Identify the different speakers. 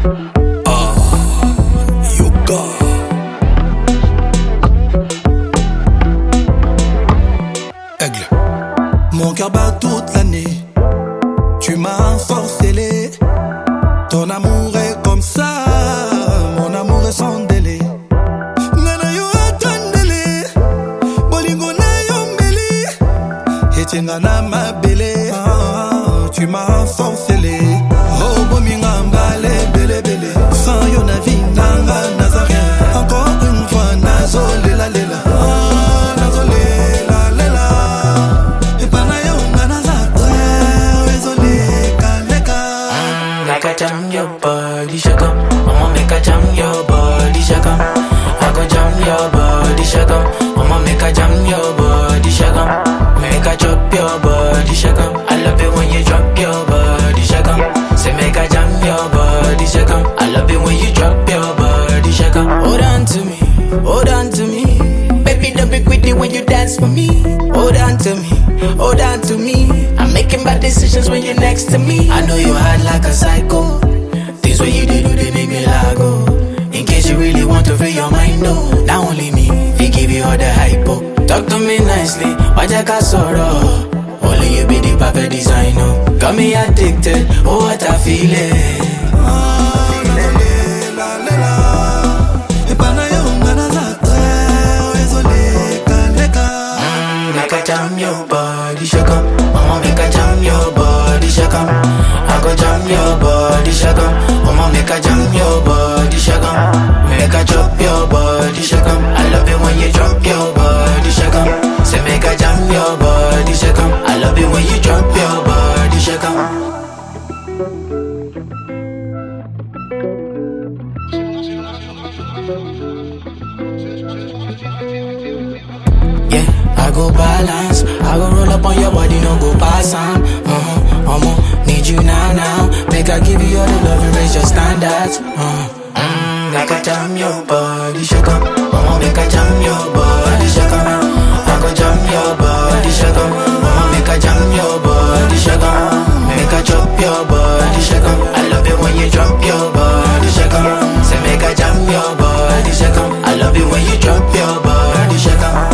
Speaker 1: Yoga. Aigle. Mon cœur bat toute l'année. Tu m'as ensorcelé. Ton amour est comme ça. Mon amour est sans délai. Nana yo attendele. Bolingo na yo mbeli. Etiengana ma belle. Tu m'as ensorcelé. Oh bominga mbale bele bele. Sans yo na vie nanga nazarien. Encore une fois nazole la lela.
Speaker 2: Make a jam your body, shake 'em. I'ma make a jam your body, shake 'em. I go jam your body, shake 'em. I'ma make a jam your body, shake 'em. Make a drop your body, shake 'em. I love it when you drop your body, shake 'em. Say make a jam your body, shake 'em. I love it when you drop your body, shake 'em. Hold on to me, hold on to me. Baby, don't be quitting when you dance for me. Hold on to me, hold on to me. I'm making bad decisions when you're next to me. I know you hard like a psycho. Things when you do, they make me lago. In case you really want to free your mind, no. Not only me, they give you all the hypo. Talk to me nicely, watch I got sorrow. Only you be the perfect designer. Got me addicted, oh what I feel it. Make a jam your body, shake 'em. I'ma make a jam your body, shake 'em. I go jam your body, shake 'em. I'ma make a jam your body, shake 'em. Make a drop your body, shake 'em. I love it when you drop your body, shake 'em. Say make a jam your body, shake 'em. I love it when you drop your body, shake 'em. Yeah, I go balance. I go roll up on your body, no go pass on. I'ma need you now. Make I give you all the love and raise your standards. Make I jam your body, shake 'em. I'ma make I jam your body, shake 'em. I go jam your body, shake 'em. I'ma make I jam your body, shake 'em. Make I drop your body, shake 'em. I love it when you drop your body, shake 'em. Say make I jam your body, shake 'em. I love it when you drop your body, shake 'em.